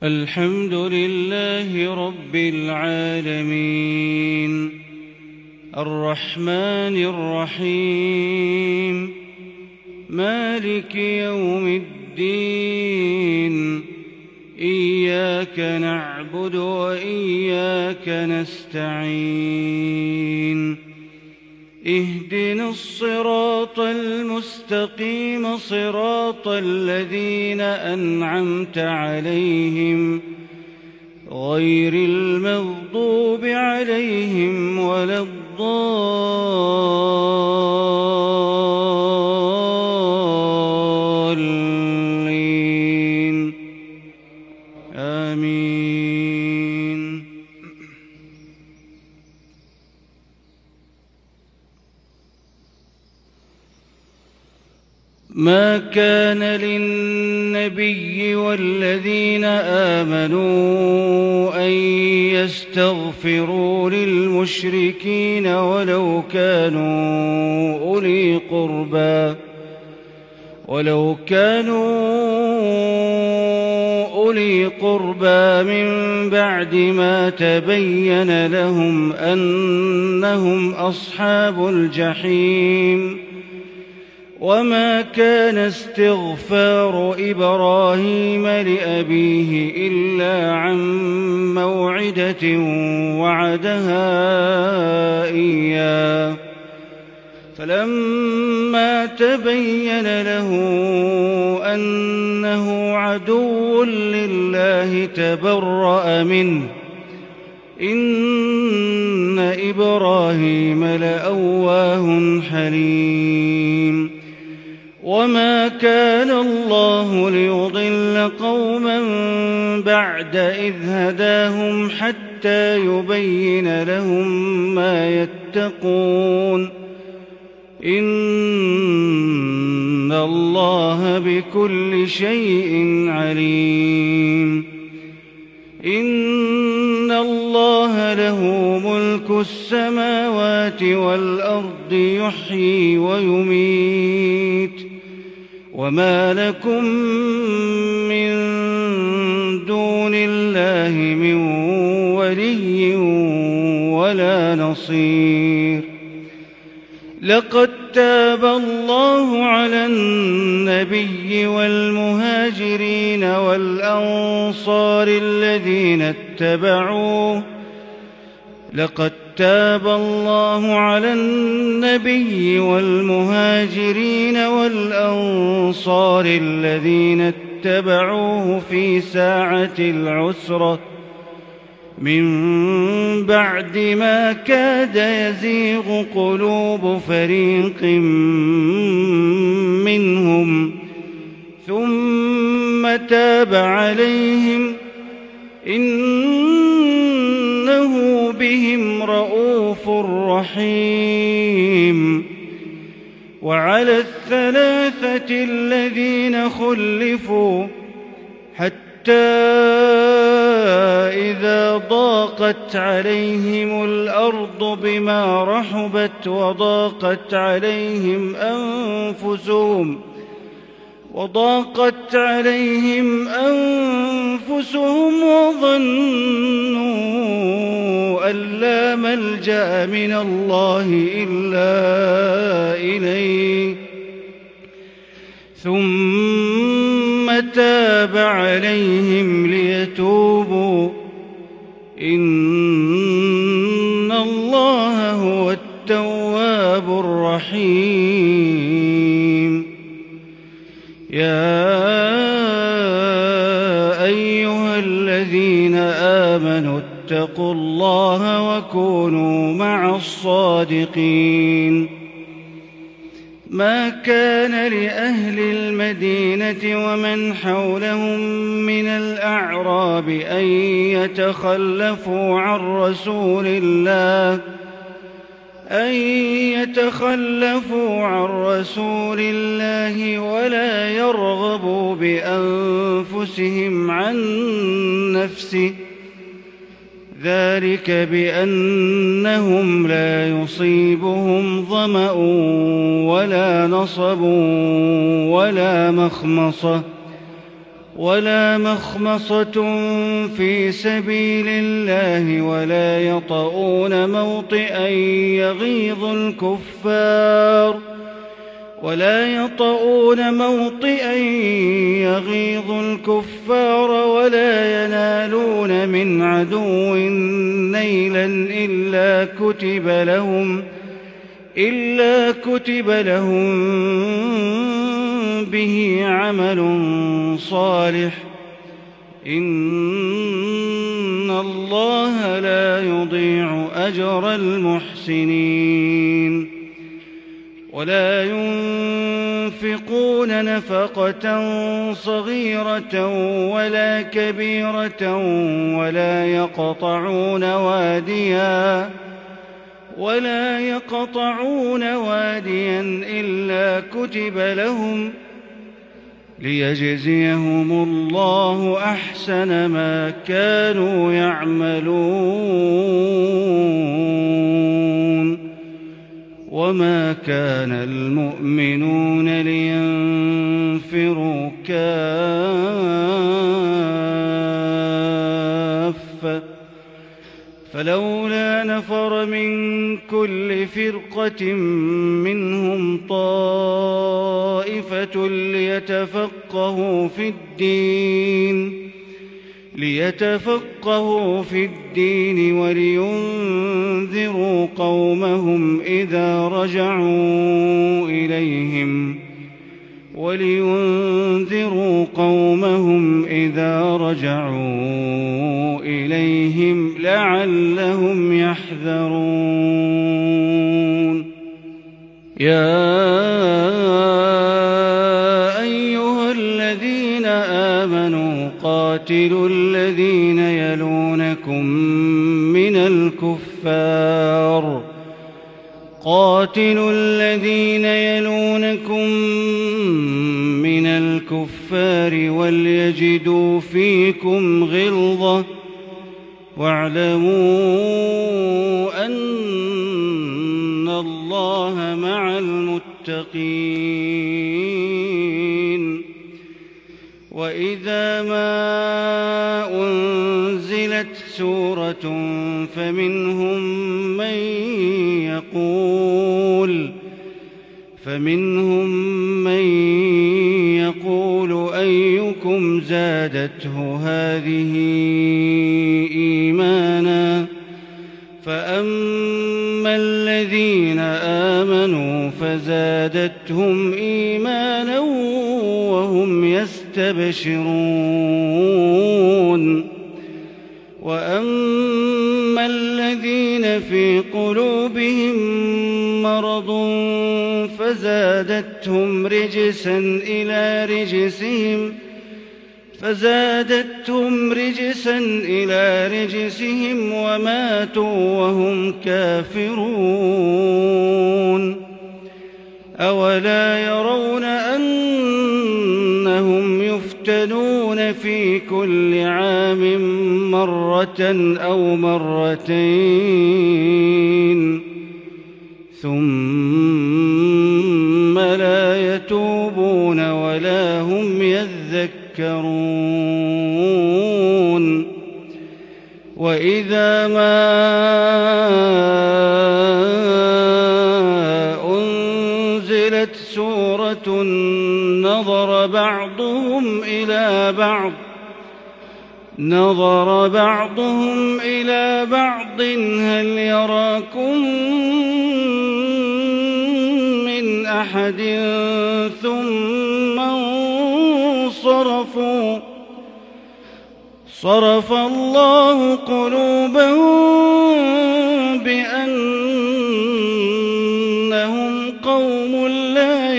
الحمد لله رب العالمين الرحمن الرحيم مالك يوم الدين إياك نعبد وإياك نستعين اهدنا الصراط المستقيم صراط الذين أنعمت عليهم غير المغضوب عليهم ولا الضالين آمين. ما كان للنبي والذين آمنوا أن يستغفروا للمشركين ولو كانوا أولي قربى من بعد ما تبين لهم أنهم أصحاب الجحيم. وما كان استغفار إبراهيم لأبيه إلا عن موعدة وعدها إياه فلما تبين له أنه عدو لله تبرأ منه إن إبراهيم لأواه حليم. وما كان الله ليضل قوما بعد إذ هداهم حتى يبين لهم ما يتقون إن الله بكل شيء عليم. إن الله له ملك السماوات والأرض يحيي ويميت وما لكم من دون الله من ولي ولا نصير. لقد تاب الله على النبي والمهاجرين والأنصار الذين اتبعوه في ساعة العسرة من بعد ما كاد يزيغ قلوب فريق منهم ثم تاب عليهم إنه بهم رءوف رحيم. وعلى الثلاثة الذين خلفوا حتى إذا ضاقت عليهم الأرض بما رحبت وضاقت عليهم أنفسهم وظنوا أن لا ملجأ من الله إلا إليه ثم تاب عليهم ليتوبوا إن الله هو التواب الرحيم. يا أيها الذين آمنوا اتقوا الله وكونوا مع الصادقين. ما كان لأهل المدينة ومن حولهم من الأعراب أن يتخلفوا عن رسول الله ولا يرغبوا بأنفسهم عن نفسه ذلك بأنهم لا يصيبهم ظمأ ولا نصب ولا مخمصة ولا مخمصة في سبيل الله ولا يطؤون موطئا يغيظ الكفار ولا ينالون من عدو نيلا إلا كتب لهم به عمل صالح إن الله لا يضيع أجر المحسنين ولا ينفقون نفقة صغيرة ولا كبيرة ولا يقطعون واديا إلا كتب لهم ليجزيهم الله أحسن ما كانوا يعملون وما كان المؤمنون لينفروا كافة فلولا نفر من كل فرقة منهم طائفة ليتفقهوا في الدين ولينذروا قومهم إذا رجعوا إليهم لعلهم يحذرون يا أيها الذين آمنوا قاتلوا الذين يلونكم من الكفار وليجدوا فيكم غلظة واعلموا أن الله مع المتقين وإذا ما أنزلت سورة فمنهم من يقول أيكم زادته هذه إيمانا فأما الذين آمنوا فزادتهم إيمانا وهم يستبشرون وأما الذين في قلوبهم مرض فزادتهم رجسا إلى رجسهم وماتوا وهم كافرون أولا يرون أنهم يفتنون في كل عام مرة أو مرتين ثم لا يتوبون ولا هم يذكرون وإذا ما أنزلت سورة نظر بعضهم إلى بعض هل يراكم من أحد ثم انصرفوا صرف الله قلوبهم بأنهم قوم لا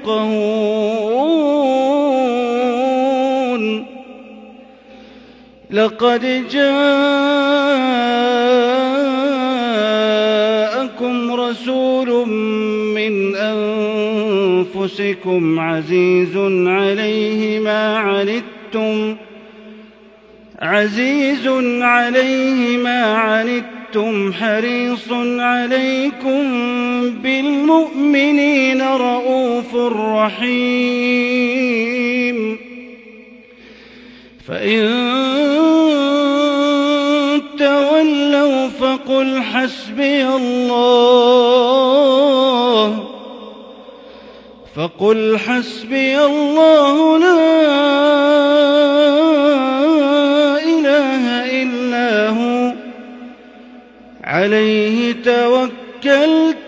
يفقهون لقد جاءكم رسول من أنفسكم عزيز عليه ما عنتم حريص عليكم بالمؤمنين رؤوف رحيم فإن تولوا فقل حسبي الله لا إله إلا هو عليه توكلت